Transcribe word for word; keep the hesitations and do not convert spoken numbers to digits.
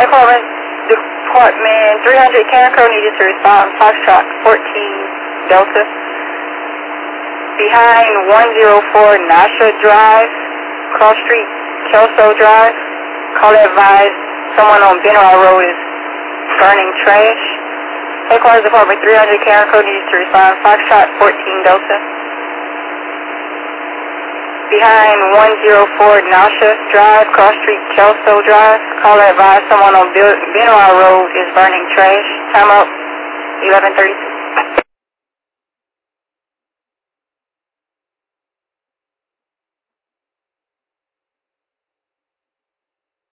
Department, Department three hundred, Cancro needed to respond. Foxtrot fourteen, Delta. Behind one oh four Nasha Drive, Cross Street, Kelso Drive. Call advised, someone on Benoit Road is burning trash. Headquarters Department three hundred, Cancro needed to respond. Foxtrot fourteen, Delta. Behind one oh four Nasha Drive, Cross Street, Kelso Drive. Call advised, someone on Benoit Road is burning trash. Time out, eleven thirty-two.